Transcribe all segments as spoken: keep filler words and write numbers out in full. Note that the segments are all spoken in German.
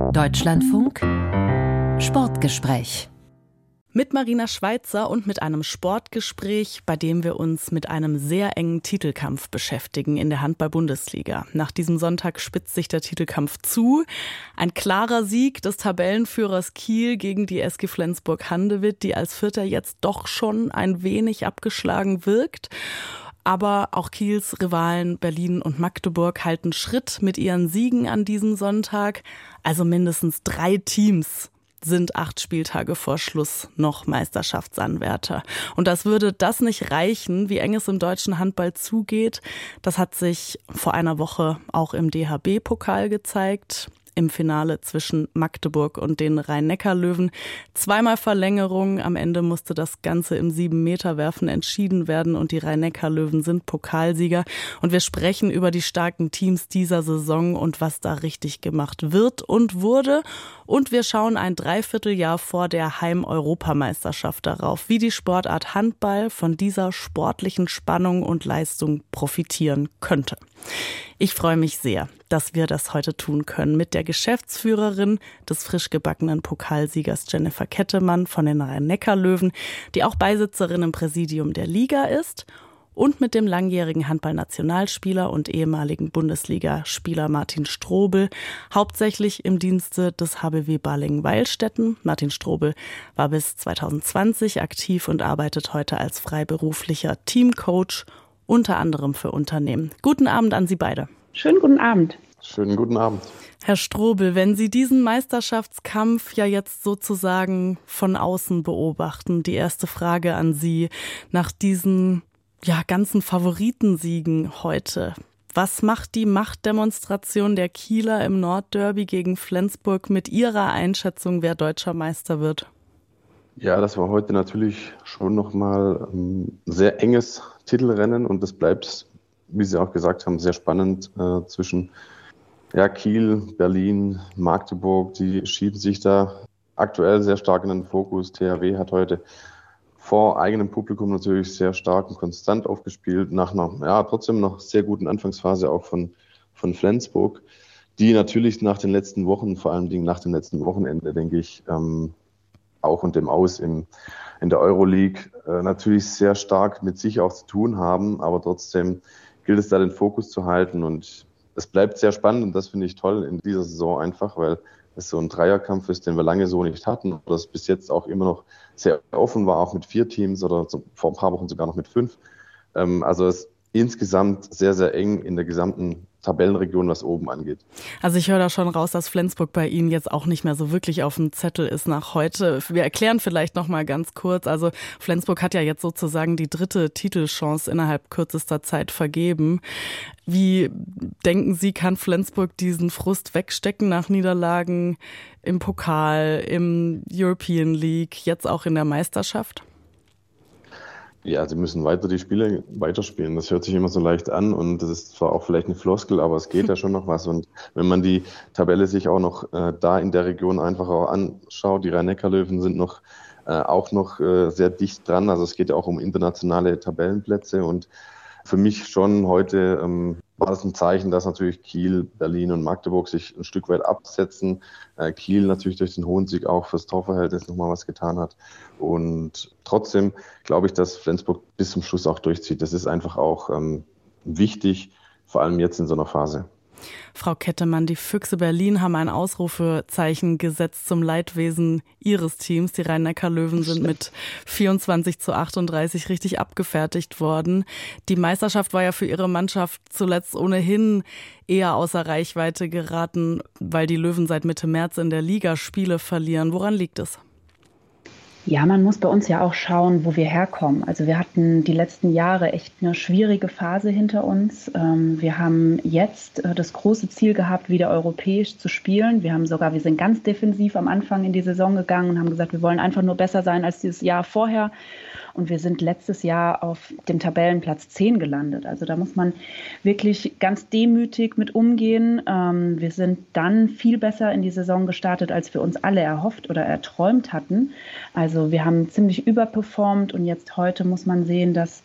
Deutschlandfunk Sportgespräch. Mit Marina Schweizer und mit einem Sportgespräch, bei dem wir uns mit einem sehr engen Titelkampf beschäftigen in der Handball-Bundesliga. Nach diesem Sonntag spitzt sich der Titelkampf zu. Ein klarer Sieg des Tabellenführers Kiel gegen die S G Flensburg-Handewitt, die als Vierter jetzt doch schon ein wenig abgeschlagen wirkt. Aber auch Kiels Rivalen Berlin und Magdeburg halten Schritt mit ihren Siegen an diesem Sonntag. Also mindestens drei Teams sind acht Spieltage vor Schluss noch Meisterschaftsanwärter. Und das würde das nicht reichen, wie eng es im deutschen Handball zugeht. Das hat sich vor einer Woche auch im D H B-Pokal gezeigt. Im Finale zwischen Magdeburg und den Rhein-Neckar-Löwen. Zweimal Verlängerung. Am Ende musste das Ganze im sieben-Meter-Werfen entschieden werden und die Rhein-Neckar-Löwen sind Pokalsieger. Und wir sprechen über die starken Teams dieser Saison und was da richtig gemacht wird und wurde. Und wir schauen ein Dreivierteljahr vor der Heim-Europameisterschaft darauf, wie die Sportart Handball von dieser sportlichen Spannung und Leistung profitieren könnte. Ich freue mich sehr, dass wir das heute tun können mit der Geschäftsführerin des frisch gebackenen Pokalsiegers Jennifer Kettemann von den Rhein-Neckar-Löwen, die auch Beisitzerin im Präsidium der Liga ist, und mit dem langjährigen Handballnationalspieler und ehemaligen Bundesligaspieler Martin Strobel, hauptsächlich im Dienste des H B W Balingen-Weilstätten. Martin Strobel war bis zwanzig zwanzig aktiv und arbeitet heute als freiberuflicher Teamcoach, unter anderem für Unternehmen. Guten Abend an Sie beide. Schönen guten Abend. Schönen guten Abend. Herr Strobel, wenn Sie diesen Meisterschaftskampf ja jetzt sozusagen von außen beobachten, die erste Frage an Sie nach diesen ja, ganzen Favoritensiegen heute. Was macht die Machtdemonstration der Kieler im Nordderby gegen Flensburg mit Ihrer Einschätzung, wer deutscher Meister wird? Ja, das war heute natürlich schon nochmal ein sehr enges Titelrennen und das bleibt, wie Sie auch gesagt haben, sehr spannend äh, zwischen ja, Kiel, Berlin, Magdeburg. Die schieben sich da aktuell sehr stark in den Fokus. T H W hat heute vor eigenem Publikum natürlich sehr stark und konstant aufgespielt, nach einer ja, trotzdem noch sehr guten Anfangsphase auch von, von Flensburg, die natürlich nach den letzten Wochen, vor allem nach dem letzten Wochenende, denke ich, ähm, auch und dem Aus im, in der Euroleague äh, natürlich sehr stark mit sich auch zu tun haben, aber trotzdem gilt es da den Fokus zu halten und es bleibt sehr spannend und das finde ich toll in dieser Saison einfach, weil es so ein Dreierkampf ist, den wir lange so nicht hatten, oder es bis jetzt auch immer noch sehr offen war, auch mit vier Teams oder so, vor ein paar Wochen sogar noch mit fünf. Ähm, also es ist insgesamt sehr, sehr eng in der gesamten Tabellenregion, was oben angeht. Also ich höre da schon raus, dass Flensburg bei Ihnen jetzt auch nicht mehr so wirklich auf dem Zettel ist nach heute. Wir erklären vielleicht noch mal ganz kurz. Also Flensburg hat ja jetzt sozusagen die dritte Titelchance innerhalb kürzester Zeit vergeben. Wie denken Sie, kann Flensburg diesen Frust wegstecken nach Niederlagen im Pokal, im European League, jetzt auch in der Meisterschaft? Ja, sie müssen weiter die Spiele weiterspielen. Das hört sich immer so leicht an und das ist zwar auch vielleicht eine Floskel, aber es geht ja schon noch was. Und wenn man die Tabelle sich auch noch äh, da in der Region einfach auch anschaut, die Rhein-Neckar-Löwen sind noch äh, auch noch äh, sehr dicht dran. Also es geht ja auch um internationale Tabellenplätze und für mich schon heute ähm, war das ein Zeichen, dass natürlich Kiel, Berlin und Magdeburg sich ein Stück weit absetzen. Äh, Kiel natürlich durch den hohen Sieg auch fürs Torverhältnis nochmal was getan hat. Und trotzdem glaube ich, dass Flensburg bis zum Schluss auch durchzieht. Das ist einfach auch ähm, wichtig, vor allem jetzt in so einer Phase. Frau Kettemann, die Füchse Berlin haben ein Ausrufezeichen gesetzt zum Leidwesen ihres Teams. Die Rhein-Neckar-Löwen sind mit vierundzwanzig zu achtunddreißig richtig abgefertigt worden. Die Meisterschaft war ja für ihre Mannschaft zuletzt ohnehin eher außer Reichweite geraten, weil die Löwen seit Mitte März in der Liga Spiele verlieren. Woran liegt es? Ja, man muss bei uns ja auch schauen, wo wir herkommen. Also wir hatten die letzten Jahre echt eine schwierige Phase hinter uns. Wir haben jetzt das große Ziel gehabt, wieder europäisch zu spielen. Wir haben sogar, wir sind ganz defensiv am Anfang in die Saison gegangen und haben gesagt, wir wollen einfach nur besser sein als dieses Jahr vorher. Und wir sind letztes Jahr auf dem Tabellenplatz zehn gelandet. Also da muss man wirklich ganz demütig mit umgehen. Ähm, wir sind dann viel besser in die Saison gestartet, als wir uns alle erhofft oder erträumt hatten. Also wir haben ziemlich überperformt und jetzt heute muss man sehen, dass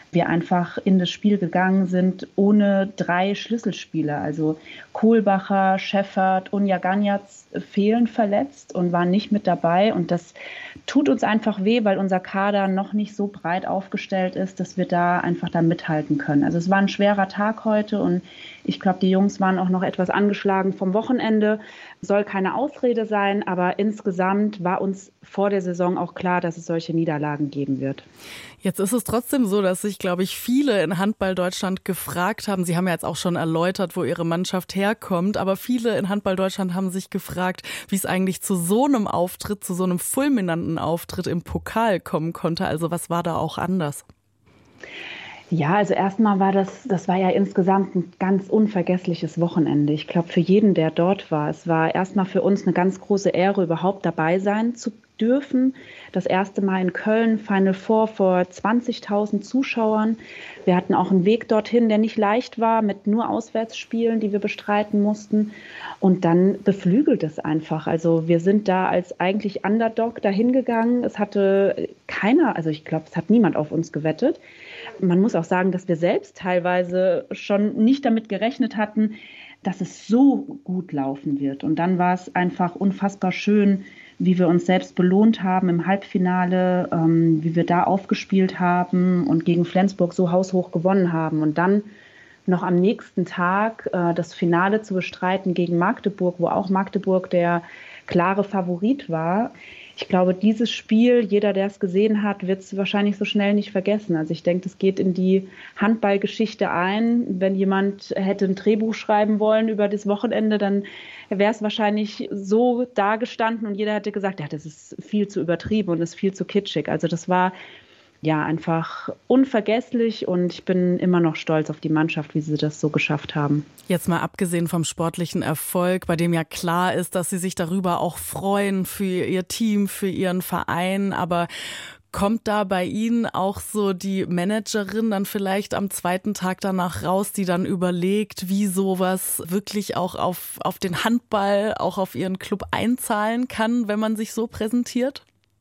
wir einfach in das Spiel gegangen sind ohne drei Schlüsselspieler. Also Kohlbacher, Schäffert und Jaganjac fehlen verletzt und waren nicht mit dabei. Und das tut uns einfach weh, weil unser Kader noch nicht so breit aufgestellt ist, dass wir da einfach da mithalten können. Also es war ein schwerer Tag heute und ich glaube, die Jungs waren auch noch etwas angeschlagen vom Wochenende. Soll keine Ausrede sein, aber insgesamt war uns vor der Saison auch klar, dass es solche Niederlagen geben wird. Jetzt ist es trotzdem so, dass sich, glaube ich, viele in Handball Deutschland gefragt haben. Sie haben ja jetzt auch schon erläutert, wo Ihre Mannschaft herkommt. Aber viele in Handball Deutschland haben sich gefragt, wie es eigentlich zu so einem Auftritt, zu so einem fulminanten Auftritt im Pokal kommen konnte. Also was war da auch anders? Ja, also erstmal war das, das war ja insgesamt ein ganz unvergessliches Wochenende. Ich glaube, für jeden, der dort war. Es war erstmal für uns eine ganz große Ehre, überhaupt dabei sein zu dürfen. Das erste Mal in Köln, Final Four vor zwanzigtausend Zuschauern. Wir hatten auch einen Weg dorthin, der nicht leicht war, mit nur Auswärtsspielen, die wir bestreiten mussten. Und dann beflügelt es einfach. Also wir sind da als eigentlich Underdog dahin gegangen. Es hatte keiner, also ich glaube, es hat niemand auf uns gewettet. Man muss auch sagen, dass wir selbst teilweise schon nicht damit gerechnet hatten, dass es so gut laufen wird. Und dann war es einfach unfassbar schön, wie wir uns selbst belohnt haben im Halbfinale, ähm, wie wir da aufgespielt haben und gegen Flensburg so haushoch gewonnen haben. Und dann noch am nächsten Tag äh, das Finale zu bestreiten gegen Magdeburg, wo auch Magdeburg der klare Favorit war. Ich glaube, dieses Spiel, jeder, der es gesehen hat, wird es wahrscheinlich so schnell nicht vergessen. Also ich denke, das geht in die Handballgeschichte ein. Wenn jemand hätte ein Drehbuch schreiben wollen über das Wochenende, dann wäre es wahrscheinlich so dagestanden und jeder hätte gesagt, ja, das ist viel zu übertrieben und ist viel zu kitschig. Also das war ja einfach unvergesslich und ich bin immer noch stolz auf die Mannschaft, wie sie das so geschafft haben. Jetzt mal abgesehen vom sportlichen Erfolg, bei dem ja klar ist, dass Sie sich darüber auch freuen für Ihr Team, für Ihren Verein, aber kommt da bei Ihnen auch so die Managerin dann vielleicht am zweiten Tag danach raus, die dann überlegt, wie sowas wirklich auch auf, auf den Handball, auch auf Ihren Club einzahlen kann, wenn man sich so präsentiert?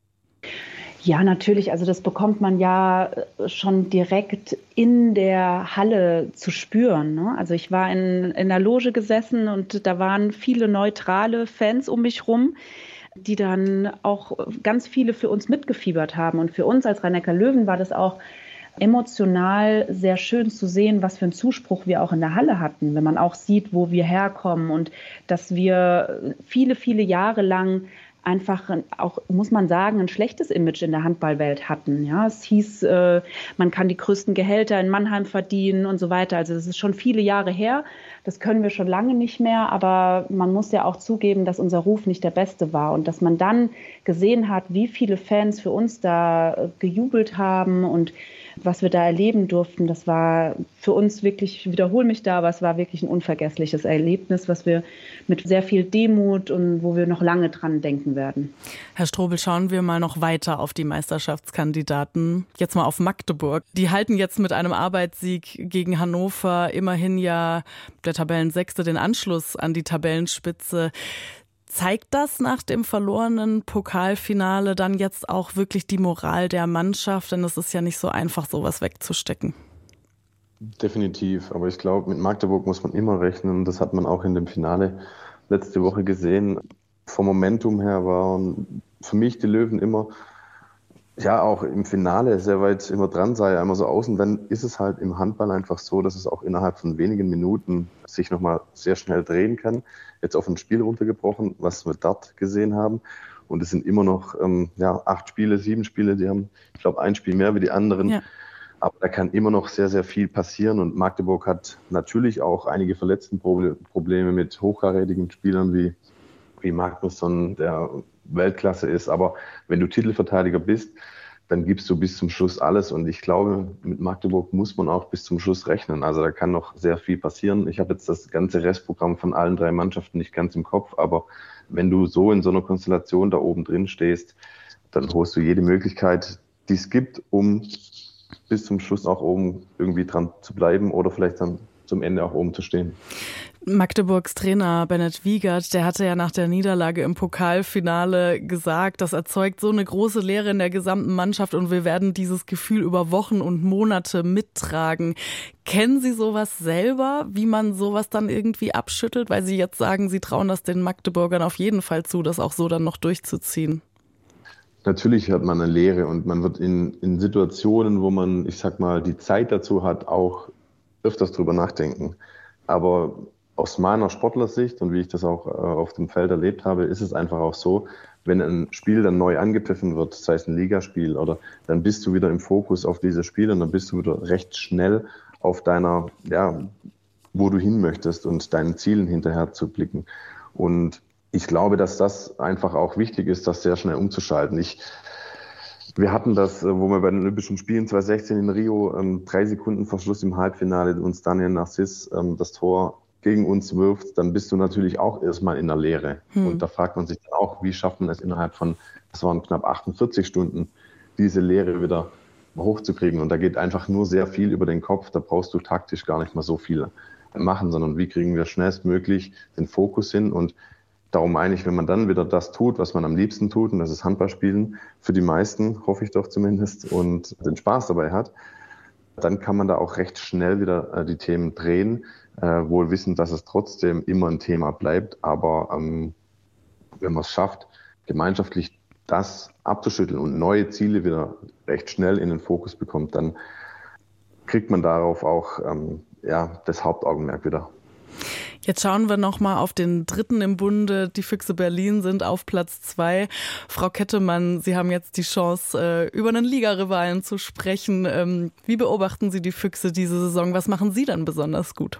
Ja, natürlich. Also das bekommt man ja schon direkt in der Halle zu spüren, ne? Also ich war in, in der Loge gesessen und da waren viele neutrale Fans um mich rum, die dann auch ganz viele für uns mitgefiebert haben. Und für uns als Rhein-Neckar Löwen war das auch emotional sehr schön zu sehen, was für einen Zuspruch wir auch in der Halle hatten, wenn man auch sieht, wo wir herkommen und dass wir viele, viele Jahre lang einfach auch, muss man sagen, ein schlechtes Image in der Handballwelt hatten. Ja, es hieß, äh, man kann die größten Gehälter in Mannheim verdienen und so weiter. Also das ist schon viele Jahre her. Das können wir schon lange nicht mehr. Aber man muss ja auch zugeben, dass unser Ruf nicht der beste war. Und dass man dann gesehen hat, wie viele Fans für uns da gejubelt haben und was wir da erleben durften, das war für uns wirklich, ich wiederhole mich da, aber es war wirklich ein unvergessliches Erlebnis, was wir mit sehr viel Demut und wo wir noch lange dran denken werden. Herr Strobel, schauen wir mal noch weiter auf die Meisterschaftskandidaten. Jetzt mal auf Magdeburg. Die halten jetzt mit einem Arbeitssieg gegen Hannover immerhin ja der Tabellensechste den Anschluss an die Tabellenspitze. Zeigt das nach dem verlorenen Pokalfinale dann jetzt auch wirklich die Moral der Mannschaft? Denn es ist ja nicht so einfach, sowas wegzustecken. Definitiv, aber ich glaube, mit Magdeburg muss man immer rechnen. Das hat man auch in dem Finale letzte Woche gesehen. Vom Momentum her waren für mich die Löwen immer, ja auch im Finale sehr weit immer dran, sah ja immer so aus. Und dann ist es halt im Handball einfach so, dass es auch innerhalb von wenigen Minuten sich nochmal sehr schnell drehen kann. Jetzt auf ein Spiel runtergebrochen, was wir dort gesehen haben. Und es sind immer noch ähm, ja, acht Spiele, sieben Spiele. Die haben, ich glaube, ein Spiel mehr wie die anderen. Ja. Aber da kann immer noch sehr, sehr viel passieren. Und Magdeburg hat natürlich auch einige Verletztenprobleme mit hochkarätigen Spielern wie, wie Magnusson, der Weltklasse ist. Aber wenn du Titelverteidiger bist, dann gibst du bis zum Schluss alles. Und ich glaube, mit Magdeburg muss man auch bis zum Schluss rechnen. Also da kann noch sehr viel passieren. Ich habe jetzt das ganze Restprogramm von allen drei Mannschaften nicht ganz im Kopf. Aber wenn du so in so einer Konstellation da oben drin stehst, dann holst du jede Möglichkeit, die es gibt, um bis zum Schluss auch oben irgendwie dran zu bleiben oder vielleicht dann zum Ende auch oben zu stehen. Magdeburgs Trainer Bennett Wiegert, der hatte ja nach der Niederlage im Pokalfinale gesagt, das erzeugt so eine große Leere in der gesamten Mannschaft und wir werden dieses Gefühl über Wochen und Monate mittragen. Kennen Sie sowas selber, wie man sowas dann irgendwie abschüttelt? Weil Sie jetzt sagen, Sie trauen das den Magdeburgern auf jeden Fall zu, das auch so dann noch durchzuziehen. Natürlich hat man eine Leere und man wird in, in Situationen, wo man, ich sag mal, die Zeit dazu hat, auch öfters drüber nachdenken. Aber aus meiner Sportlersicht und wie ich das auch äh, auf dem Feld erlebt habe, ist es einfach auch so, wenn ein Spiel dann neu angepfiffen wird, sei es ein Ligaspiel, oder dann bist du wieder im Fokus auf dieses Spiel und dann bist du wieder recht schnell auf deiner, ja, wo du hin möchtest und deinen Zielen hinterher zu blicken. Und ich glaube, dass das einfach auch wichtig ist, das sehr schnell umzuschalten. Ich, wir hatten das, wo wir bei den Olympischen Spielen zwanzig sechzehn in Rio, ähm, drei Sekunden vor Schluss im Halbfinale uns Daniel Narciss ähm, das Tor gegen uns wirft, dann bist du natürlich auch erstmal in der Leere. Hm. Und da fragt man sich dann auch, wie schafft man es innerhalb von, das waren knapp achtundvierzig Stunden, diese Leere wieder hochzukriegen. Und da geht einfach nur sehr viel über den Kopf. Da brauchst du taktisch gar nicht mal so viel machen, sondern wie kriegen wir schnellstmöglich den Fokus hin. Und darum meine ich, wenn man dann wieder das tut, was man am liebsten tut, und das ist Handballspielen, für die meisten, hoffe ich doch zumindest, und den Spaß dabei hat, dann kann man da auch recht schnell wieder äh, die Themen drehen, äh, wohl wissend, dass es trotzdem immer ein Thema bleibt. Aber ähm, wenn man es schafft, gemeinschaftlich das abzuschütteln und neue Ziele wieder recht schnell in den Fokus bekommt, dann kriegt man darauf auch ähm, ja, das Hauptaugenmerk wieder. Jetzt schauen wir noch mal auf den dritten im Bunde. Die Füchse Berlin sind auf Platz zwei. Frau Kettemann, Sie haben jetzt die Chance, über einen Ligarivalen zu sprechen. Wie beobachten Sie die Füchse diese Saison? Was machen Sie dann besonders gut?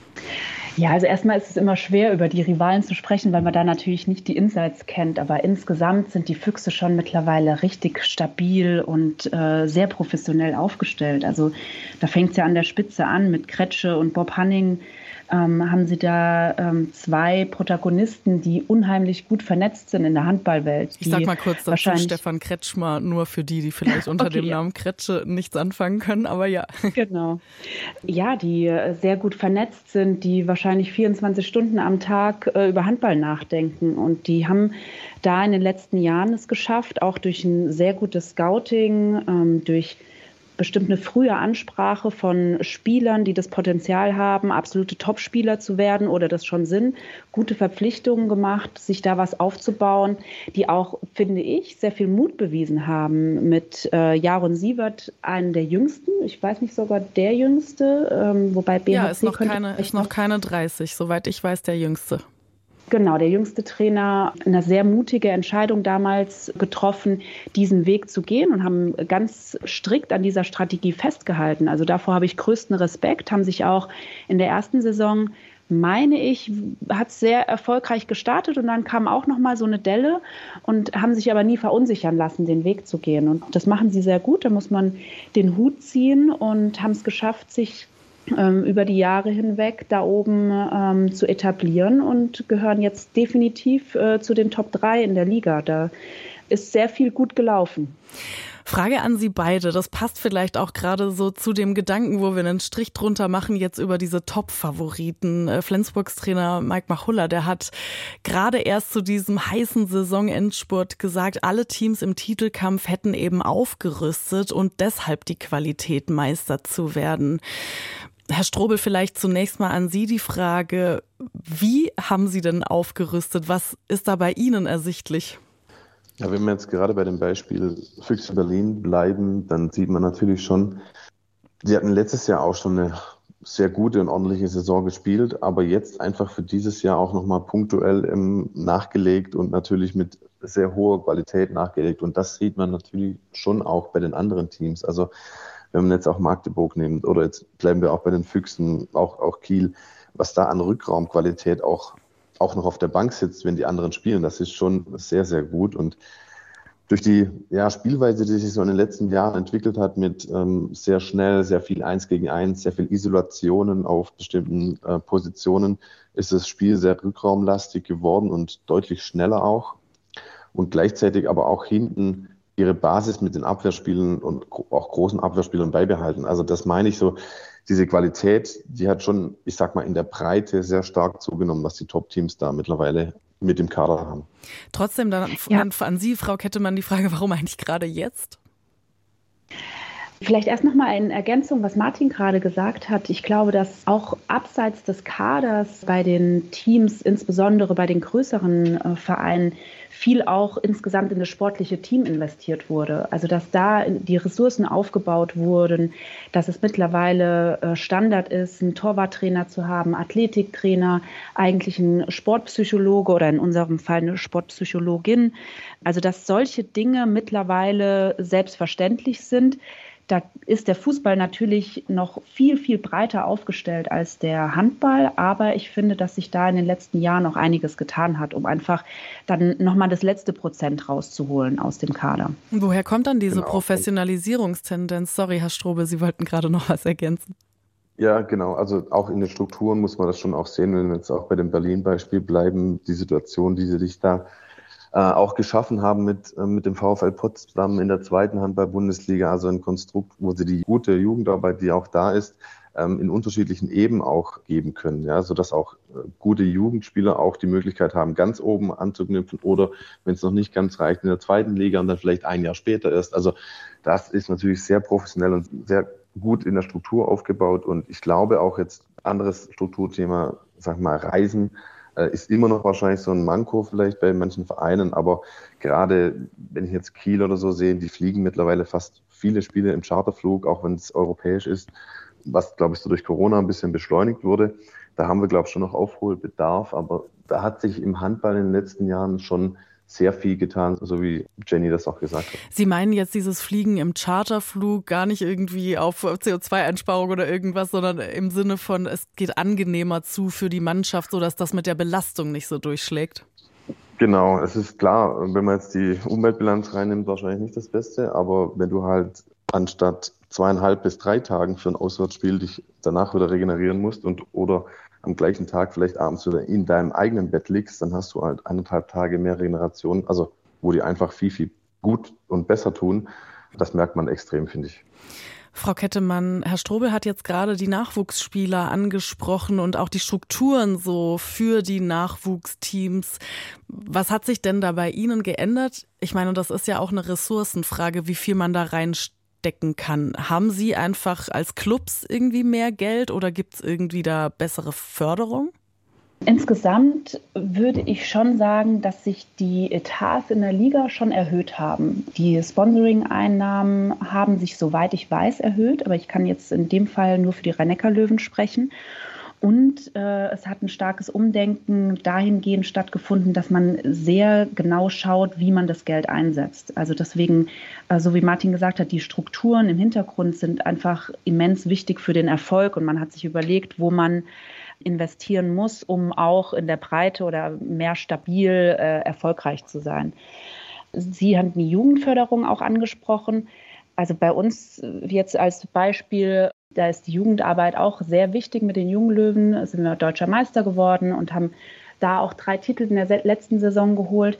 Ja, also erstmal ist es immer schwer, über die Rivalen zu sprechen, weil man da natürlich nicht die Insights kennt. Aber insgesamt sind die Füchse schon mittlerweile richtig stabil und äh, sehr professionell aufgestellt. Also da fängt es ja an der Spitze an mit Kretsche und Bob Hanning. Ähm, haben sie da ähm, zwei Protagonisten, die unheimlich gut vernetzt sind in der Handballwelt. Ich sag mal kurz dazu, Stefan Kretschmer, nur für die, die vielleicht unter okay, dem ja. Namen Kretsche nichts anfangen können, aber ja. Genau. Ja, die sehr gut vernetzt sind, die wahrscheinlich vierundzwanzig Stunden am Tag äh, über Handball nachdenken. Und die haben da in den letzten Jahren es geschafft, auch durch ein sehr gutes Scouting, ähm, durch bestimmt eine frühe Ansprache von Spielern, die das Potenzial haben, absolute Topspieler zu werden oder das schon sind, gute Verpflichtungen gemacht, sich da was aufzubauen, die auch, finde ich, sehr viel Mut bewiesen haben mit äh, Jaron Sievert, einen der Jüngsten, ich weiß nicht, sogar der Jüngste, ähm, wobei B H C... Ja, ist noch, keine, ist noch keine dreißig, soweit ich weiß, der Jüngste. Genau, der jüngste Trainer, eine sehr mutige Entscheidung damals getroffen, diesen Weg zu gehen und haben ganz strikt an dieser Strategie festgehalten. Also davor habe ich größten Respekt, haben sich auch in der ersten Saison, meine ich, hat sehr erfolgreich gestartet und dann kam auch nochmal so eine Delle und haben sich aber nie verunsichern lassen, den Weg zu gehen. Und das machen sie sehr gut, da muss man den Hut ziehen und haben es geschafft, sich über die Jahre hinweg da oben ähm, zu etablieren und gehören jetzt definitiv äh, zu den Top drei in der Liga. Da ist sehr viel gut gelaufen. Frage an Sie beide, das passt vielleicht auch gerade so zu dem Gedanken, wo wir einen Strich drunter machen jetzt über diese Top-Favoriten. Flensburgs Trainer Mike Machulla, der hat gerade erst zu diesem heißen Saisonendspurt gesagt, alle Teams im Titelkampf hätten eben aufgerüstet und deshalb die Qualität, Meister zu werden. Herr Strobel, vielleicht zunächst mal an Sie die Frage, wie haben Sie denn aufgerüstet? Was ist da bei Ihnen ersichtlich? Ja, wenn wir jetzt gerade bei dem Beispiel Füchse Berlin bleiben, dann sieht man natürlich schon, sie hatten letztes Jahr auch schon eine sehr gute und ordentliche Saison gespielt, aber jetzt einfach für dieses Jahr auch nochmal punktuell ähm, nachgelegt und natürlich mit sehr hoher Qualität nachgelegt. Und das sieht man natürlich schon auch bei den anderen Teams. Also wenn man jetzt auch Magdeburg nimmt oder jetzt bleiben wir auch bei den Füchsen, auch, auch Kiel, was da an Rückraumqualität auch, auch noch auf der Bank sitzt, wenn die anderen spielen, das ist schon sehr, sehr gut. Und durch die ja, Spielweise, die sich so in den letzten Jahren entwickelt hat, mit ähm, sehr schnell, sehr viel Eins gegen Eins, sehr viel Isolationen auf bestimmten äh, Positionen, ist das Spiel sehr rückraumlastig geworden und deutlich schneller auch. Und gleichzeitig aber auch hinten ihre Basis mit den Abwehrspielen und auch großen Abwehrspielern beibehalten. Also das meine ich so, diese Qualität, die hat schon, ich sag mal, in der Breite sehr stark zugenommen, was die Top-Teams da mittlerweile mit dem Kader haben. Trotzdem dann ja. an, an Sie, Frau Kettemann, die Frage, warum eigentlich gerade jetzt? Vielleicht erst nochmal in Ergänzung, was Martin gerade gesagt hat. Ich glaube, dass auch abseits des Kaders bei den Teams, insbesondere bei den größeren äh, Vereinen, viel auch insgesamt in das sportliche Team investiert wurde. Also dass da die Ressourcen aufgebaut wurden, dass es mittlerweile äh, Standard ist, einen Torwarttrainer zu haben, Athletiktrainer, eigentlich einen Sportpsychologe oder in unserem Fall eine Sportpsychologin. Also dass solche Dinge mittlerweile selbstverständlich sind. Da ist der Fußball natürlich noch viel, viel breiter aufgestellt als der Handball. Aber ich finde, dass sich da in den letzten Jahren noch einiges getan hat, um einfach dann nochmal das letzte Prozent rauszuholen aus dem Kader. Woher kommt dann diese Genau. Professionalisierungstendenz? Sorry, Herr Strobel, Sie wollten gerade noch was ergänzen. Ja, genau. Also auch in den Strukturen muss man das schon auch sehen, wenn wir jetzt auch bei dem Berlin-Beispiel bleiben, die Situation, die sie sich da Äh, auch geschaffen haben mit, äh, mit dem VfL Potsdam in der zweiten Handball-Bundesliga, also ein Konstrukt, wo sie die gute Jugendarbeit, die auch da ist, ähm, in unterschiedlichen Eben auch geben können, ja, sodass auch äh, gute Jugendspieler auch die Möglichkeit haben, ganz oben anzuknüpfen oder, wenn es noch nicht ganz reicht, in der zweiten Liga und dann vielleicht ein Jahr später erst. Also das ist natürlich sehr professionell und sehr gut in der Struktur aufgebaut und ich glaube auch jetzt anderes Strukturthema, sag mal, Reisen, ist immer noch wahrscheinlich so ein Manko vielleicht bei manchen Vereinen, aber gerade wenn ich jetzt Kiel oder so sehe, die fliegen mittlerweile fast viele Spiele im Charterflug, auch wenn es europäisch ist, was, glaube ich, so durch Corona ein bisschen beschleunigt wurde. Da haben wir, glaube ich, schon noch Aufholbedarf, aber da hat sich im Handball in den letzten Jahren schon sehr viel getan, so wie Jenny das auch gesagt hat. Sie meinen jetzt dieses Fliegen im Charterflug gar nicht irgendwie auf C O zwei Einsparung oder irgendwas, sondern im Sinne von, es geht angenehmer zu für die Mannschaft, sodass das mit der Belastung nicht so durchschlägt? Genau, es ist klar, wenn man jetzt die Umweltbilanz reinnimmt, wahrscheinlich nicht das Beste, aber wenn du halt anstatt zweieinhalb bis drei Tagen für ein Auswärtsspiel dich danach wieder regenerieren musst und oder am gleichen Tag vielleicht abends wieder in deinem eigenen Bett liegst, dann hast du halt eineinhalb Tage mehr Regeneration, also wo die einfach viel, viel gut und besser tun. Das merkt man extrem, finde ich. Frau Kettemann, Herr Strobel hat jetzt gerade die Nachwuchsspieler angesprochen und auch die Strukturen so für die Nachwuchsteams. Was hat sich denn da bei Ihnen geändert? Ich meine, das ist ja auch eine Ressourcenfrage, wie viel man da reinsteckt. decken kann. Haben Sie einfach als Clubs irgendwie mehr Geld oder gibt es irgendwie da bessere Förderung? Insgesamt würde ich schon sagen, dass sich die Etats in der Liga schon erhöht haben. Die Sponsoring-Einnahmen haben sich, soweit ich weiß, erhöht, aber ich kann jetzt in dem Fall nur für die Rhein-Neckar-Löwen sprechen. Und äh, es hat ein starkes Umdenken dahingehend stattgefunden, dass man sehr genau schaut, wie man das Geld einsetzt. Also deswegen, äh, so wie Martin gesagt hat, die Strukturen im Hintergrund sind einfach immens wichtig für den Erfolg. Und man hat sich überlegt, wo man investieren muss, um auch in der Breite oder mehr stabil äh, erfolgreich zu sein. Sie haben die Jugendförderung auch angesprochen. Also bei uns jetzt als Beispiel, da ist die Jugendarbeit auch sehr wichtig mit den Junglöwen. Da sind wir deutscher Meister geworden und haben da auch drei Titel in der letzten Saison geholt.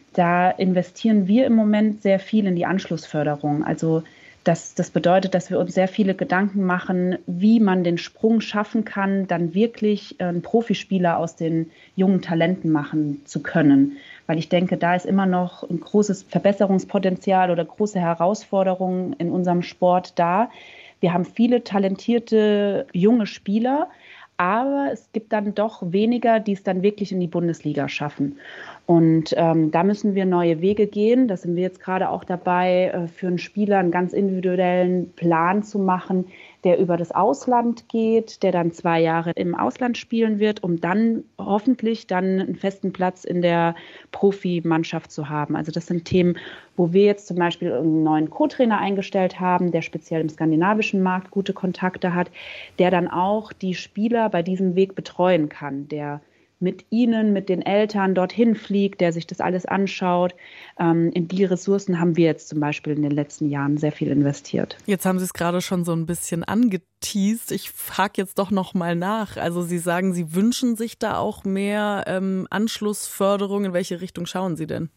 Da investieren wir im Moment sehr viel in die Anschlussförderung. Also das, das bedeutet, dass wir uns sehr viele Gedanken machen, wie man den Sprung schaffen kann, dann wirklich einen Profispieler aus den jungen Talenten machen zu können. Weil ich denke, da ist immer noch ein großes Verbesserungspotenzial oder große Herausforderungen in unserem Sport da. Wir haben viele talentierte junge Spieler, aber es gibt dann doch weniger, die es dann wirklich in die Bundesliga schaffen. Und ähm, da müssen wir neue Wege gehen. Da sind wir jetzt gerade auch dabei, äh, für einen Spieler einen ganz individuellen Plan zu machen, der über das Ausland geht, der dann zwei Jahre im Ausland spielen wird, um dann hoffentlich dann einen festen Platz in der Profimannschaft zu haben. Also das sind Themen, wo wir jetzt zum Beispiel einen neuen Co-Trainer eingestellt haben, der speziell im skandinavischen Markt gute Kontakte hat, der dann auch die Spieler bei diesem Weg betreuen kann, der mit ihnen, mit den Eltern dorthin fliegt, der sich das alles anschaut. Ähm, in die Ressourcen haben wir jetzt zum Beispiel in den letzten Jahren sehr viel investiert. Jetzt haben Sie es gerade schon so ein bisschen angeteast. Ich frage jetzt doch noch mal nach. Also Sie sagen, Sie wünschen sich da auch mehr ähm, Anschlussförderung. In welche Richtung schauen Sie denn?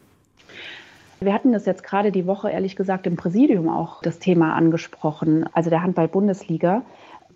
Wir hatten das jetzt gerade die Woche, ehrlich gesagt, im Präsidium auch das Thema angesprochen, also der Handball-Bundesliga.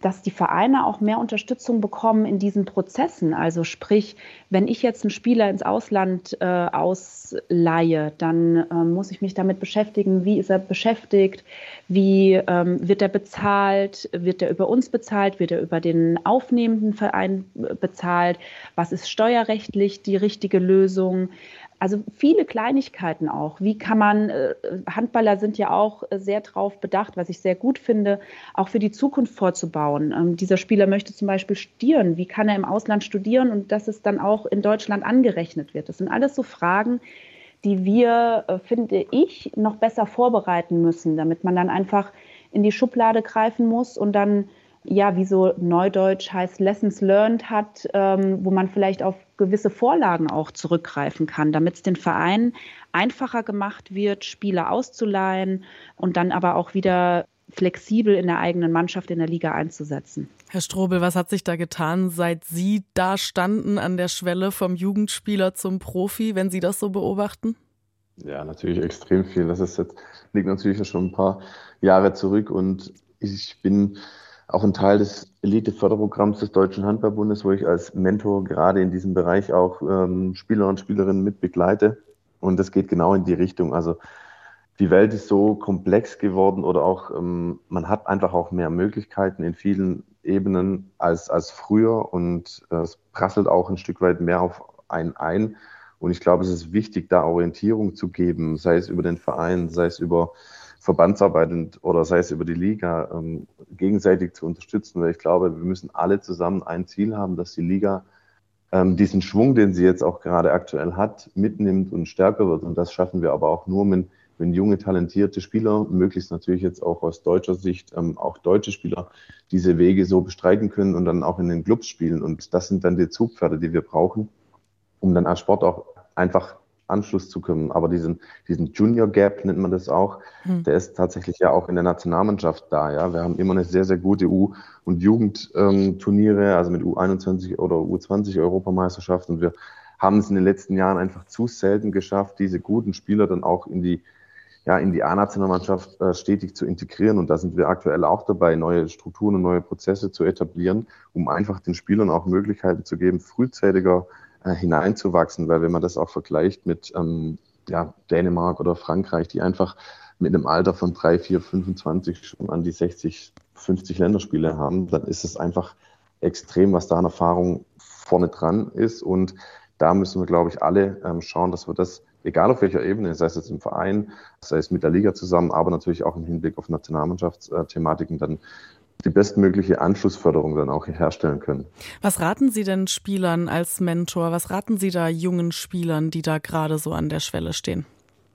dass die Vereine auch mehr Unterstützung bekommen in diesen Prozessen. Also sprich, wenn ich jetzt einen Spieler ins Ausland äh, ausleihe, dann äh, muss ich mich damit beschäftigen, wie ist er beschäftigt, wie ähm, wird er bezahlt, wird er über uns bezahlt, wird er über den aufnehmenden Verein bezahlt, was ist steuerrechtlich die richtige Lösung. Also viele Kleinigkeiten auch. Wie kann man, äh, Handballer sind ja auch äh, sehr drauf bedacht, was ich sehr gut finde, auch für die Zukunft vorzubauen. Ähm, dieser Spieler möchte zum Beispiel studieren. Wie kann er im Ausland studieren und dass es dann auch in Deutschland angerechnet wird? Das sind alles so Fragen, die wir, äh, finde ich, noch besser vorbereiten müssen, damit man dann einfach in die Schublade greifen muss und dann, ja, wie so Neudeutsch heißt, Lessons learned hat, ähm, wo man vielleicht auf gewisse Vorlagen auch zurückgreifen kann, damit es den Vereinen einfacher gemacht wird, Spieler auszuleihen und dann aber auch wieder flexibel in der eigenen Mannschaft in der Liga einzusetzen. Herr Strobel, was hat sich da getan, seit Sie da standen an der Schwelle vom Jugendspieler zum Profi, wenn Sie das so beobachten? Ja, natürlich extrem viel. Das ist jetzt, liegt natürlich schon ein paar Jahre zurück und ich bin auch ein Teil des Elite-Förderprogramms des Deutschen Handballbundes, wo ich als Mentor gerade in diesem Bereich auch ähm, Spieler und Spielerinnen mit begleite. Und das geht genau in die Richtung. Also die Welt ist so komplex geworden oder auch ähm, man hat einfach auch mehr Möglichkeiten in vielen Ebenen als, als früher und äh, es prasselt auch ein Stück weit mehr auf einen ein. Und ich glaube, es ist wichtig, da Orientierung zu geben, sei es über den Verein, sei es über Verbandsarbeit und, oder sei es über die Liga, ähm, gegenseitig zu unterstützen, weil ich glaube, wir müssen alle zusammen ein Ziel haben, dass die Liga ähm, diesen Schwung, den sie jetzt auch gerade aktuell hat, mitnimmt und stärker wird. Und das schaffen wir aber auch nur, wenn, wenn junge, talentierte Spieler, möglichst natürlich jetzt auch aus deutscher Sicht, ähm, auch deutsche Spieler, diese Wege so bestreiten können und dann auch in den Clubs spielen. Und das sind dann die Zugpferde, die wir brauchen, um dann als Sport auch einfach Anschluss zu können. Aber diesen, diesen Junior Gap nennt man das auch, hm. der ist tatsächlich ja auch in der Nationalmannschaft da. Ja, wir haben immer eine sehr, sehr gute U- und Jugendturniere, ähm, also mit U einundzwanzig oder U zwanzig Europameisterschaft. Und wir haben es in den letzten Jahren einfach zu selten geschafft, diese guten Spieler dann auch in die, ja, in die A-Nationalmannschaft äh, stetig zu integrieren. Und da sind wir aktuell auch dabei, neue Strukturen und neue Prozesse zu etablieren, um einfach den Spielern auch Möglichkeiten zu geben, frühzeitiger hineinzuwachsen, weil wenn man das auch vergleicht mit ähm, ja, Dänemark oder Frankreich, die einfach mit einem Alter von drei, vier, fünfundzwanzig schon an die sechzig, fünfzig Länderspiele haben, dann ist es einfach extrem, was da an Erfahrung vorne dran ist und da müssen wir, glaube ich, alle ähm, schauen, dass wir das, egal auf welcher Ebene, sei es jetzt im Verein, sei es mit der Liga zusammen, aber natürlich auch im Hinblick auf Nationalmannschaftsthematiken dann die bestmögliche Anschlussförderung dann auch herstellen können. Was raten Sie denn Spielern als Mentor? Was raten Sie da jungen Spielern, die da gerade so an der Schwelle stehen?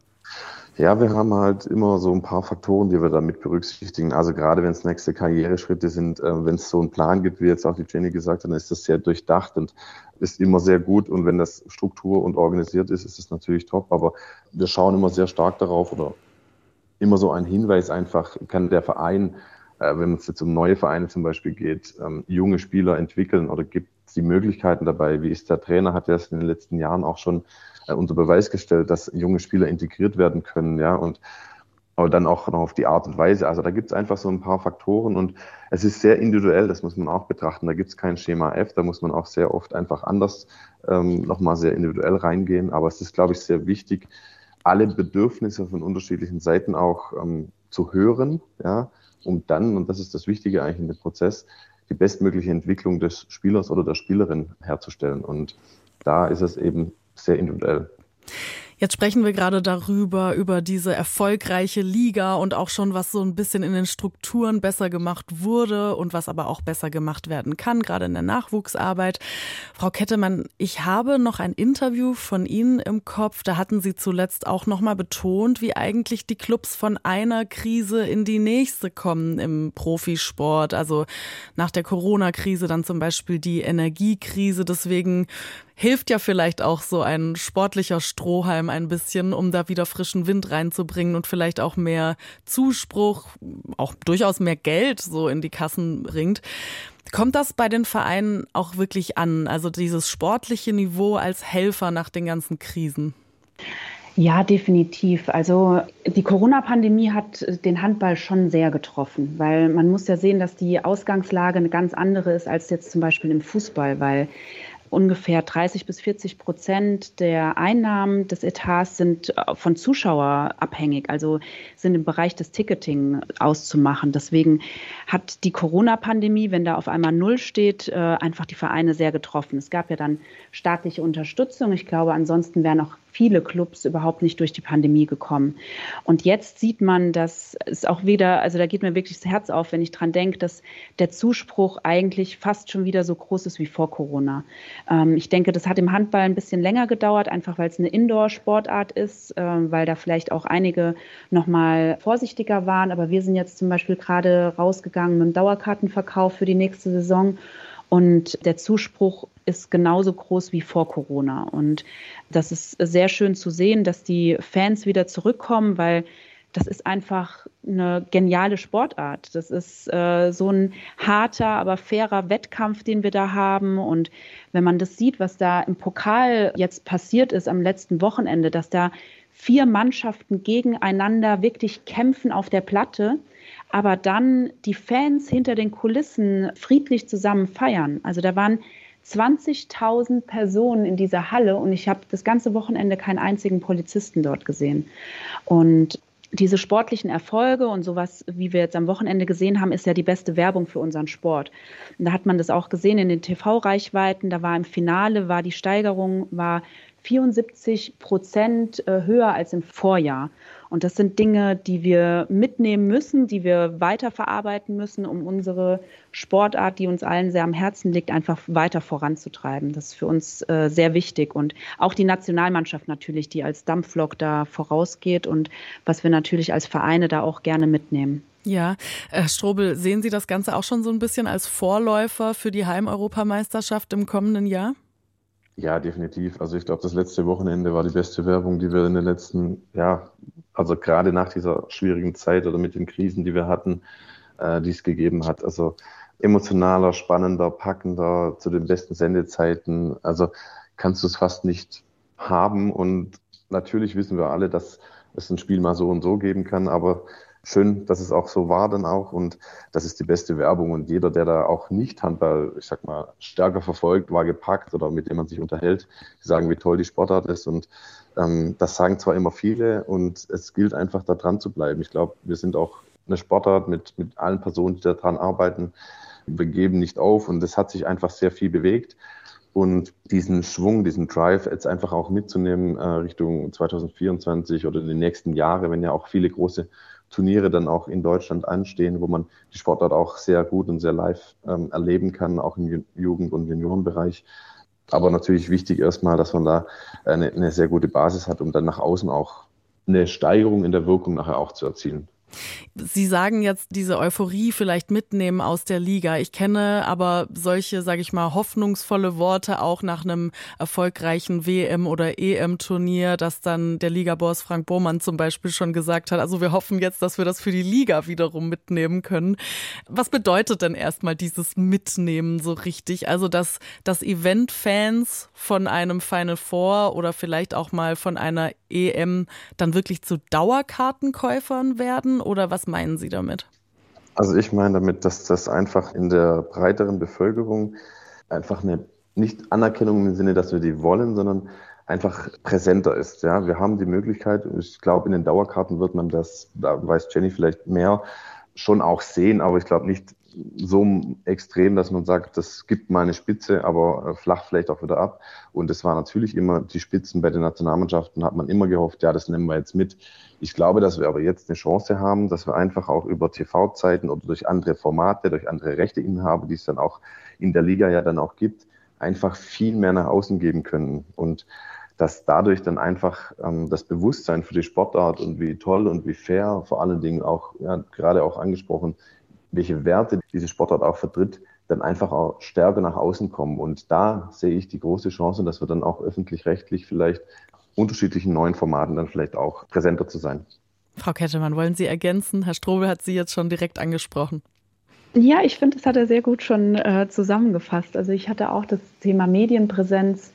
Ja, wir haben halt immer so ein paar Faktoren, die wir da mit berücksichtigen. Also gerade wenn es nächste Karriereschritte sind, äh, wenn es so einen Plan gibt, wie jetzt auch die Jenny gesagt hat, dann ist das sehr durchdacht und ist immer sehr gut. Und wenn das Struktur und organisiert ist, ist es natürlich top. Aber wir schauen immer sehr stark darauf oder immer so ein Hinweis einfach, kann der Verein, wenn es jetzt um neue Vereine zum Beispiel geht, ähm, junge Spieler entwickeln oder gibt es die Möglichkeiten dabei? Wie ist der Trainer? Hat er es in den letzten Jahren auch schon äh, unter Beweis gestellt, dass junge Spieler integriert werden können, ja, und aber dann auch noch auf die Art und Weise. Also da gibt es einfach so ein paar Faktoren und es ist sehr individuell, das muss man auch betrachten. Da gibt es kein Schema F, da muss man auch sehr oft einfach anders ähm, nochmal sehr individuell reingehen. Aber es ist, glaube ich, sehr wichtig, alle Bedürfnisse von unterschiedlichen Seiten auch ähm, zu hören, ja, um dann, und das ist das Wichtige eigentlich in dem Prozess, die bestmögliche Entwicklung des Spielers oder der Spielerin herzustellen. Und da ist es eben sehr individuell. Jetzt sprechen wir gerade darüber, über diese erfolgreiche Liga und auch schon, was so ein bisschen in den Strukturen besser gemacht wurde und was aber auch besser gemacht werden kann, gerade in der Nachwuchsarbeit. Frau Kettemann, ich habe noch ein Interview von Ihnen im Kopf. Da hatten Sie zuletzt auch nochmal betont, wie eigentlich die Clubs von einer Krise in die nächste kommen im Profisport. Also nach der Corona-Krise dann zum Beispiel die Energiekrise. Deswegen hilft ja vielleicht auch so ein sportlicher Strohhalm ein bisschen, um da wieder frischen Wind reinzubringen und vielleicht auch mehr Zuspruch, auch durchaus mehr Geld so in die Kassen bringt. Kommt das bei den Vereinen auch wirklich an? Also dieses sportliche Niveau als Helfer nach den ganzen Krisen? Ja, definitiv. Also die Corona-Pandemie hat den Handball schon sehr getroffen, weil man muss ja sehen, dass die Ausgangslage eine ganz andere ist als jetzt zum Beispiel im Fußball, weil ungefähr dreißig bis vierzig Prozent der Einnahmen des Etats sind von Zuschauer abhängig, also sind im Bereich des Ticketing auszumachen. Deswegen hat die Corona-Pandemie, wenn da auf einmal Null steht, einfach die Vereine sehr getroffen. Es gab ja dann staatliche Unterstützung. Ich glaube, ansonsten wären auch viele Clubs überhaupt nicht durch die Pandemie gekommen. Und jetzt sieht man, dass es auch wieder, also da geht mir wirklich das Herz auf, wenn ich dran denke, dass der Zuspruch eigentlich fast schon wieder so groß ist wie vor Corona. Ähm, ich denke, das hat im Handball ein bisschen länger gedauert, einfach weil es eine Indoor-Sportart ist, äh, weil da vielleicht auch einige noch mal vorsichtiger waren. Aber wir sind jetzt zum Beispiel gerade rausgegangen mit dem Dauerkartenverkauf für die nächste Saison. Und der Zuspruch ist genauso groß wie vor Corona. Und das ist sehr schön zu sehen, dass die Fans wieder zurückkommen, weil das ist einfach eine geniale Sportart. Das ist äh, so ein harter, aber fairer Wettkampf, den wir da haben. Und wenn man das sieht, was da im Pokal jetzt passiert ist am letzten Wochenende, dass da vier Mannschaften gegeneinander wirklich kämpfen auf der Platte, aber dann die Fans hinter den Kulissen friedlich zusammen feiern. Also da waren zwanzigtausend Personen in dieser Halle und ich habe das ganze Wochenende keinen einzigen Polizisten dort gesehen. Und diese sportlichen Erfolge und sowas, wie wir jetzt am Wochenende gesehen haben, ist ja die beste Werbung für unseren Sport. Und da hat man das auch gesehen in den T V-Reichweiten. Da war im Finale, war die Steigerung war vierundsiebzig Prozent höher als im Vorjahr. Und das sind Dinge, die wir mitnehmen müssen, die wir weiterverarbeiten müssen, um unsere Sportart, die uns allen sehr am Herzen liegt, einfach weiter voranzutreiben. Das ist für uns äh, sehr wichtig. Und auch die Nationalmannschaft natürlich, die als Dampflok da vorausgeht und was wir natürlich als Vereine da auch gerne mitnehmen. Ja, Herr Strobel, sehen Sie das Ganze auch schon so ein bisschen als Vorläufer für die Heimeuropameisterschaft im kommenden Jahr? Ja, definitiv. Also ich glaube, das letzte Wochenende war die beste Werbung, die wir in den letzten, ja, also gerade nach dieser schwierigen Zeit oder mit den Krisen, die wir hatten, äh, die es gegeben hat. Also emotionaler, spannender, packender, zu den besten Sendezeiten. Also kannst du es fast nicht haben. Und natürlich wissen wir alle, dass es ein Spiel mal so und so geben kann, aber schön, dass es auch so war dann auch und das ist die beste Werbung und jeder, der da auch nicht Handball, ich sag mal, stärker verfolgt, war gepackt oder mit dem man sich unterhält, die sagen, wie toll die Sportart ist und ähm, das sagen zwar immer viele und es gilt einfach da dran zu bleiben. Ich glaube, wir sind auch eine Sportart mit, mit allen Personen, die da dran arbeiten. Wir geben nicht auf und es hat sich einfach sehr viel bewegt. Und diesen Schwung, diesen Drive jetzt einfach auch mitzunehmen äh, Richtung zwanzig vierundzwanzig oder die nächsten Jahre, wenn ja auch viele große Turniere dann auch in Deutschland anstehen, wo man die Sportart auch sehr gut und sehr live ähm, erleben kann, auch im Jugend- und Juniorenbereich. Aber natürlich wichtig erstmal, dass man da eine, eine sehr gute Basis hat, um dann nach außen auch eine Steigerung in der Wirkung nachher auch zu erzielen. Sie sagen jetzt diese Euphorie vielleicht mitnehmen aus der Liga. Ich kenne aber solche, sage ich mal, hoffnungsvolle Worte auch nach einem erfolgreichen W M- oder E M-Turnier, dass dann der Ligaboss Frank Bohrmann zum Beispiel schon gesagt hat, also wir hoffen jetzt, dass wir das für die Liga wiederum mitnehmen können. Was bedeutet denn erstmal dieses Mitnehmen so richtig? Also, dass, dass Event-Fans von einem Final Four oder vielleicht auch mal von einer E M dann wirklich zu Dauerkartenkäufern werden? Oder was meinen Sie damit? Also ich meine damit, dass das einfach in der breiteren Bevölkerung einfach eine nicht Anerkennung im Sinne, dass wir die wollen, sondern einfach präsenter ist. Ja, wir haben die Möglichkeit, ich glaube, in den Dauerkarten wird man das, da weiß Jenny vielleicht mehr, schon auch sehen, aber ich glaube nicht so extrem, dass man sagt, das gibt mal eine Spitze, aber flacht vielleicht auch wieder ab. Und es war natürlich immer die Spitzen bei den Nationalmannschaften, hat man immer gehofft, ja, das nehmen wir jetzt mit. Ich glaube, dass wir aber jetzt eine Chance haben, dass wir einfach auch über T V-Zeiten oder durch andere Formate, durch andere Rechteinhaber, die es dann auch in der Liga ja dann auch gibt, einfach viel mehr nach außen geben können. Und dass dadurch dann einfach ähm, das Bewusstsein für die Sportart und wie toll und wie fair, vor allen Dingen auch, ja, gerade auch angesprochen, welche Werte diese Sportart auch vertritt, dann einfach auch stärker nach außen kommen. Und da sehe ich die große Chance, dass wir dann auch öffentlich-rechtlich vielleicht unterschiedlichen neuen Formaten dann vielleicht auch präsenter zu sein. Frau Kettemann, wollen Sie ergänzen? Herr Strobel hat Sie jetzt schon direkt angesprochen. Ja, ich finde, das hat er sehr gut schon äh, zusammengefasst. Also ich hatte auch das Thema Medienpräsenz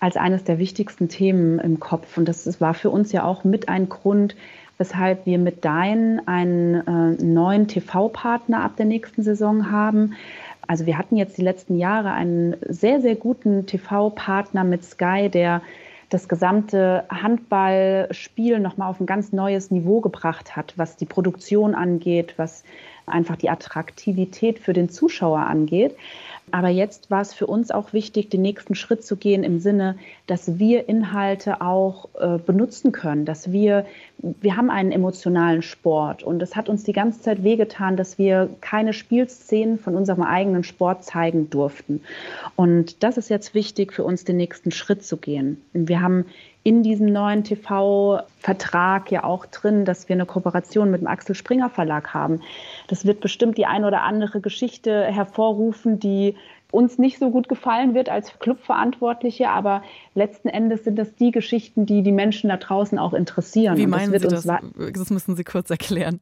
als eines der wichtigsten Themen im Kopf. Und das war für uns ja auch mit ein Grund, weshalb wir mit Dein einen äh, neuen T V-Partner ab der nächsten Saison haben. Also wir hatten jetzt die letzten Jahre einen sehr, sehr guten T V-Partner mit Sky, der das gesamte Handballspiel nochmal auf ein ganz neues Niveau gebracht hat, was die Produktion angeht, was einfach die Attraktivität für den Zuschauer angeht. Aber jetzt war es für uns auch wichtig, den nächsten Schritt zu gehen im Sinne, dass wir Inhalte auch äh, benutzen können, dass wir, wir haben einen emotionalen Sport und es hat uns die ganze Zeit wehgetan, dass wir keine Spielszenen von unserem eigenen Sport zeigen durften. Und das ist jetzt wichtig für uns, den nächsten Schritt zu gehen. Wir haben in diesem neuen T V-Vertrag ja auch drin, dass wir eine Kooperation mit dem Axel Springer Verlag haben. Das wird bestimmt die ein oder andere Geschichte hervorrufen, die uns nicht so gut gefallen wird als Clubverantwortliche, aber letzten Endes sind das die Geschichten, die die Menschen da draußen auch interessieren. Wie meinen Und das Sie wird das? uns Das müssen Sie kurz erklären.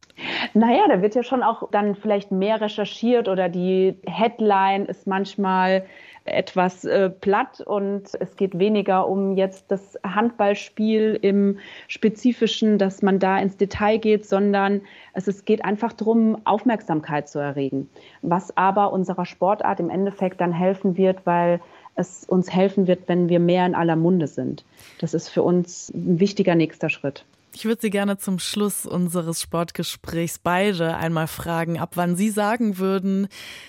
Naja, da wird ja schon auch dann vielleicht mehr recherchiert oder die Headline ist manchmal etwas äh, platt und es geht weniger um jetzt das Handballspiel im Spezifischen, dass man da ins Detail geht, sondern es, es geht einfach darum, Aufmerksamkeit zu erregen, was aber unserer Sportart im Endeffekt dann helfen wird, weil es uns helfen wird, wenn wir mehr in aller Munde sind. Das ist für uns ein wichtiger nächster Schritt. Ich würde Sie gerne zum Schluss unseres Sportgesprächs beide einmal fragen, ab wann Sie sagen würden,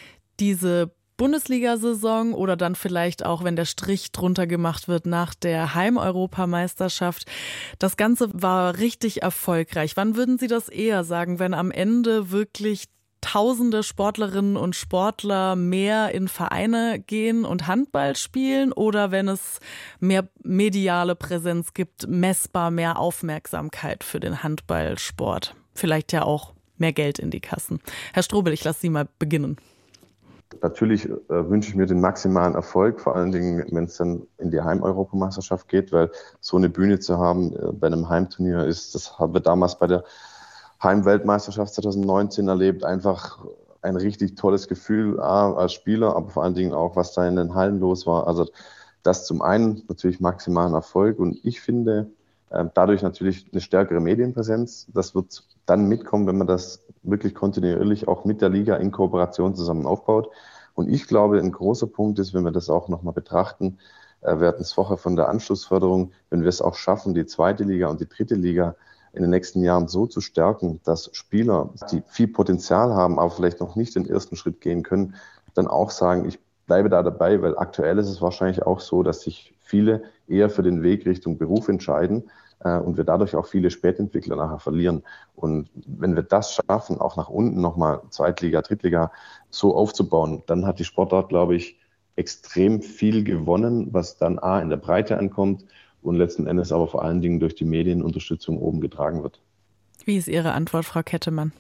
diese Bundesliga-Saison oder dann vielleicht auch, wenn der Strich drunter gemacht wird nach der Heimeuropameisterschaft, das Ganze war richtig erfolgreich. Wann würden Sie das eher sagen, wenn am Ende wirklich tausende Sportlerinnen und Sportler mehr in Vereine gehen und Handball spielen oder wenn es mehr mediale Präsenz gibt, messbar mehr Aufmerksamkeit für den Handballsport? Vielleicht ja auch mehr Geld in die Kassen. Herr Strobel, ich lasse Sie mal beginnen. Natürlich äh, wünsche ich mir den maximalen Erfolg, vor allen Dingen, wenn es dann in die Heimeuropameisterschaft geht, weil so eine Bühne zu haben äh, bei einem Heimturnier ist, das haben wir damals bei der Heimweltmeisterschaft zwanzig neunzehn erlebt, einfach ein richtig tolles Gefühl A, als Spieler, aber vor allen Dingen auch, was da in den Hallen los war. Also das zum einen natürlich maximalen Erfolg und ich finde äh, dadurch natürlich eine stärkere Medienpräsenz. Das wird dann mitkommen, wenn man das wirklich kontinuierlich auch mit der Liga in Kooperation zusammen aufbaut. Und ich glaube, ein großer Punkt ist, wenn wir das auch nochmal betrachten, äh, wir hatten es vorher von der Anschlussförderung, wenn wir es auch schaffen, die zweite Liga und die dritte Liga in den nächsten Jahren so zu stärken, dass Spieler, die viel Potenzial haben, aber vielleicht noch nicht den ersten Schritt gehen können, dann auch sagen, ich bleibe da dabei, weil aktuell ist es wahrscheinlich auch so, dass sich viele eher für den Weg Richtung Beruf entscheiden äh, und wir dadurch auch viele Spätentwickler nachher verlieren. Und wenn wir das schaffen, auch nach unten nochmal Zweitliga, Drittliga so aufzubauen, dann hat die Sportart, glaube ich, extrem viel gewonnen, was dann A in der Breite ankommt, und letzten Endes aber vor allen Dingen durch die Medienunterstützung oben getragen wird. Wie ist Ihre Antwort, Frau Kettemann?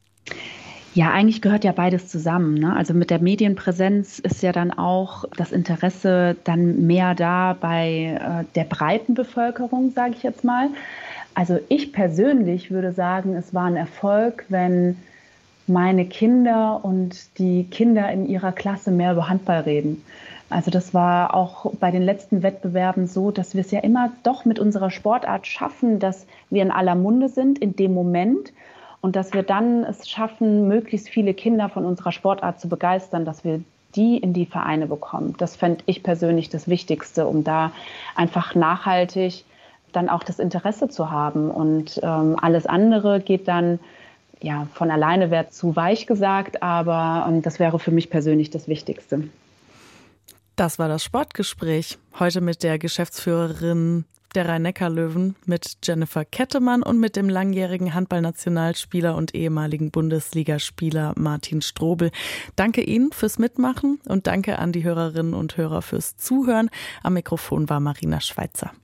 Ja, eigentlich gehört ja beides zusammen, ne? Also mit der Medienpräsenz ist ja dann auch das Interesse dann mehr da bei äh, der breiten Bevölkerung, sage ich jetzt mal. Also ich persönlich würde sagen, es war ein Erfolg, wenn meine Kinder und die Kinder in ihrer Klasse mehr über Handball reden. Also das war auch bei den letzten Wettbewerben so, dass wir es ja immer doch mit unserer Sportart schaffen, dass wir in aller Munde sind in dem Moment und dass wir dann es schaffen, möglichst viele Kinder von unserer Sportart zu begeistern, dass wir die in die Vereine bekommen. Das fände ich persönlich das Wichtigste, um da einfach nachhaltig dann auch das Interesse zu haben. Und ähm, alles andere geht dann, ja, von alleine wäre zu weich gesagt, aber ähm, das wäre für mich persönlich das Wichtigste. Das war das Sportgespräch. Heute mit der Geschäftsführerin der Rhein-Neckar-Löwen, mit Jennifer Kettemann und mit dem langjährigen Handballnationalspieler und ehemaligen Bundesligaspieler Martin Strobel. Danke Ihnen fürs Mitmachen und danke an die Hörerinnen und Hörer fürs Zuhören. Am Mikrofon war Marina Schweitzer.